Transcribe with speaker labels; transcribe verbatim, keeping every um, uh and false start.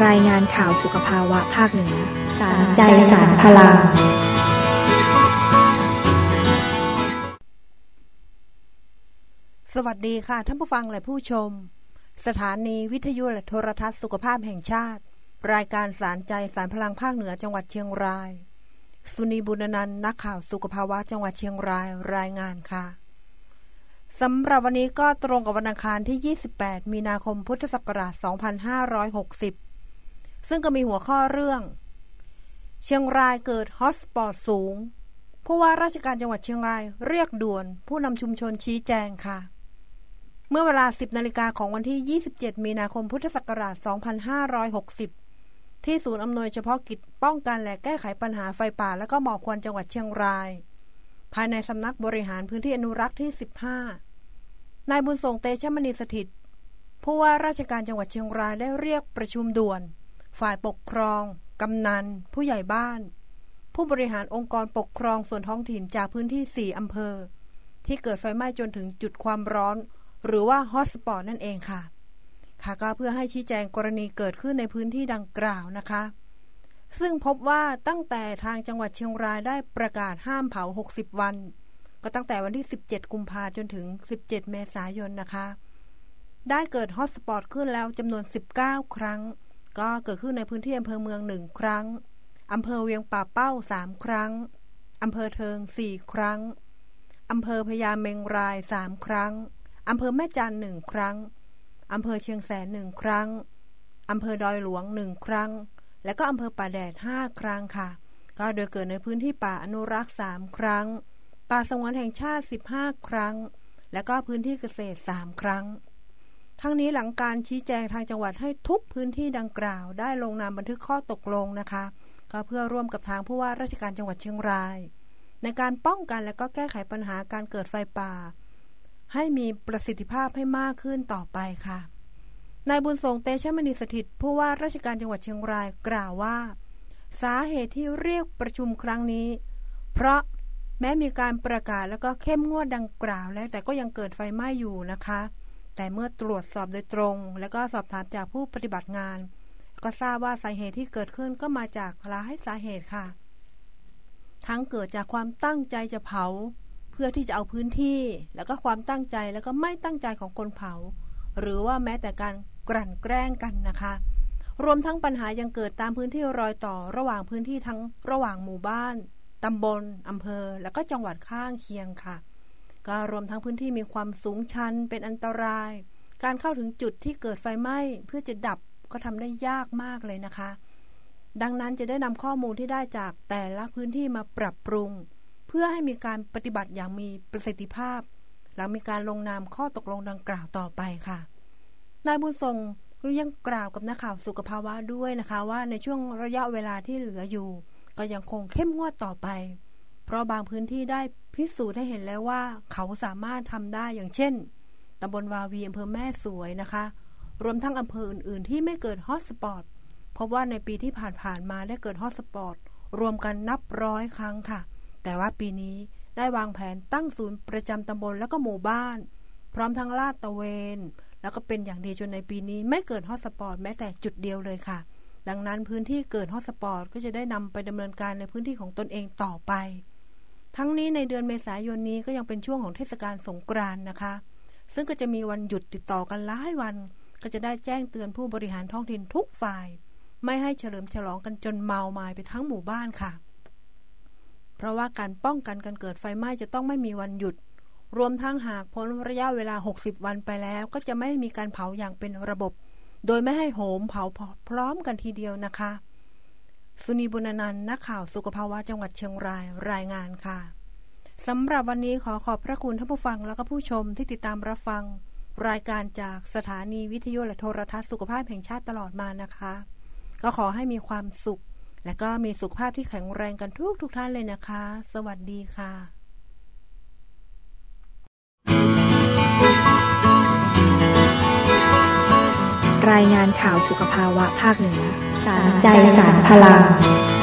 Speaker 1: ายงานข่าวสุขภาวะภาคเหนือ
Speaker 2: สารใจสารพลัง
Speaker 3: สวัสดีค่ะท่านผู้ฟังและผู้ชมสถานีวิทยุและโทรทัศน์สุขภาพแห่งชาติรายการสารใจสารพลังภาคเหนือจังหวัดเชียงรายสุนีบุญนันท์นักข่าวสุขภาวะจังหวัดเชียงรายรายงานค่ะสำหรับวันนี้ก็ตรงกับวันอังคารที่ยี่สิบแปดมีนาคมพุทธศักราชสองพันห้าร้อยหกสิบซึ่งก็มีหัวข้อเรื่องเชียงรายเกิดฮอตสปอตสูงผู้ว่าราชการจังหวัดเชียงรายเรียกด่วนผู้นำชุมชนชี้แจงค่ะเมื่อเวลา สิบนาฬิกาของวันที่ยี่สิบเจ็ดมีนาคมพุทธศักราชสองพันห้าร้อยหกสิบที่ศูนย์อำนวยเฉพาะกิจป้องกันและแก้ไขปัญหาไฟป่าและก็หมอกควันจังหวัดเชียงรายภายในสำนักบริหารพื้นที่อนุรักษ์ที่สิบห้านายบุญส่งเตชะมณีสถิตผู้ว่าราชการจังหวัดเชียงรายได้เรียกประชุมด่วนฝ่ายปกครองกำนันผู้ใหญ่บ้านผู้บริหารองค์กรปกครองส่วนท้องถิ่นจากพื้นที่สี่อำเภอที่เกิดไฟไหม้จนถึงจุดความร้อนหรือว่าฮอตสปอตนั่นเองค่ะค่ะก็เพื่อให้ชี้แจงกรณีเกิดขึ้นในพื้นที่ดังกล่าวนะคะซึ่งพบว่าตั้งแต่ทางจังหวัดเชียงรายได้ประกาศห้ามเผาหกสิบวันก็ตั้งแต่วันที่สิบเจ็ดกุมภาพันธ์จนถึงสิบเจ็ดเมษายนนะคะได้เกิดฮอตสปอตขึ้นแล้วจำนวนสิบเก้าครั้งก็เกิดขึ้นในพื้นที่อำเภอเมืองหนึ่งครั้งอำเภอเวียงป่าเป้าสามครั้งอำเภอเทิงสี่ครั้งอำเภอพญาเมงรายสามครั้งอำเภอแม่จันหนึ่งครั้งอำเภอเชียงแสนหนึ่งครั้งอำเภอดอยหลวงหนึ่งครั้งและก็อำเภอป่าแดดห้าครั้งค่ะก็โดยเกิดในพื้นที่ป่าอนุรักษ์สามครั้งป่าสงวนแห่งชาติสิบห้าครั้งและก็พื้นที่เกษตรสามครั้งทั้งนี้หลังการชี้แจงทางจังหวัดให้ทุกพื้นที่ดังกล่าวได้ลงนามบันทึกข้อตกลงนะคะก็เพื่อร่วมกับทางผู้ว่าราชการจังหวัดเชียงรายในการป้องกันและก็แก้ไขปัญหาการเกิดไฟป่าให้มีประสิทธิภาพให้มากขึ้นต่อไปค่ะนายบุญส่งเตชะมณีสถิตผู้ว่าราชการจังหวัดเชียงรายกล่าวว่าสาเหตุที่เรียกประชุมครั้งนี้เพราะแม้มีการประกาศแล้วก็เข้มงวดดังกล่าวแล้วแต่ก็ยังเกิดไฟไหม้อยู่นะคะแต่เมื่อตรวจสอบโดยตรงและก็สอบถามจากผู้ปฏิบัติงานก็ทราบว่าสาเหตุที่เกิดขึ้นก็มาจากหลายสาเหตุค่ะทั้งเกิดจากความตั้งใจจะเผาเพื่อที่จะเอาพื้นที่แล้วก็ความตั้งใจแล้วก็ไม่ตั้งใจของคนเผาหรือว่าแม้แต่การกลั่นแกล้งกันนะคะรวมทั้งปัญหายังเกิดตามพื้นที่รอยต่อระหว่างพื้นที่ทั้งระหว่างหมู่บ้านตำบลอำเภอและก็จังหวัดข้างเคียงค่ะก็รวมทั้งพื้นที่มีความสูงชันเป็นอันตรายการเข้าถึงจุดที่เกิดไฟไหม้เพื่อจะดับก็ทำได้ยากมากเลยนะคะดังนั้นจะได้นำข้อมูลที่ได้จากแต่ละพื้นที่มาปรับปรุงเพื่อให้มีการปฏิบัติอย่างมีประสิทธิภาพหลังมีการลงนามข้อตกลงดังกล่าวต่อไปค่ะนายบุญทรงยังกล่าวกับนักข่าวสุขภาวะด้วยนะคะว่าในช่วงระยะเวลาที่เหลืออยู่ก็ยังคงเข้มงวดต่อไปเพราะบางพื้นที่ได้พิสูจน์ให้เห็นแล้วว่าเขาสามารถทำได้อย่างเช่นตำบลวาวีอำเภอแม่สวยนะคะรวมทั้งอำเภออื่นๆที่ไม่เกิดฮอตสปอตพบว่าในปีที่ผ่านๆมาได้เกิดฮอตสปอตรวมกันนับร้อยครั้งค่ะแต่ว่าปีนี้ได้วางแผนตั้งศูนย์ประจำตำบลแล้วก็หมู่บ้านพร้อมทั้งลาดตระเวนแล้วก็เป็นอย่างดีจนในปีนี้ไม่เกิดฮอตสปอตแม้แต่จุดเดียวเลยค่ะดังนั้นพื้นที่เกิดฮอตสปอตก็จะได้นำไปดำเนินการในพื้นที่ของตนเองต่อไปทั้งนี้ในเดือนเมษายนนี้ก็ยังเป็นช่วงของเทศกาลสงกรานต์นะคะซึ่งก็จะมีวันหยุดติดต่อกันหลายวันก็จะได้แจ้งเตือนผู้บริหารท้องถิ่นทุกฝ่ายไม่ให้เฉลิมฉลองกันจนเมามายไปทั้งหมู่บ้านค่ะเพราะว่าการป้องกันการเกิดไฟไหม้จะต้องไม่มีวันหยุดรวมทั้งหากพ้นระยะเวลาหกสิบวันไปแล้วก็จะไม่มีการเผาอย่างเป็นระบบโดยไม่ให้โหมเผาพร้อมกันทีเดียวนะคะสุนีบุญนันท์นักข่าวสุขภาวะจังหวัดเชียงรายรายงานค่ะสำหรับวันนี้ขอขอบพระคุณท่านผู้ฟังและก็ผู้ชมที่ติดตามรับฟังรายการจากสถานีวิทยุและโทรทัศน์สุขภาพแห่งชาติตลอดมานะคะก็ขอให้มีความสุขและก็มีสุขภาพที่แข็งแรงกันทุกทุกท่านเลยนะคะสวัสดีค่ะ
Speaker 1: รายงานข่าวสุขภาวะภาคเหนือ
Speaker 2: สารใจสารพลัง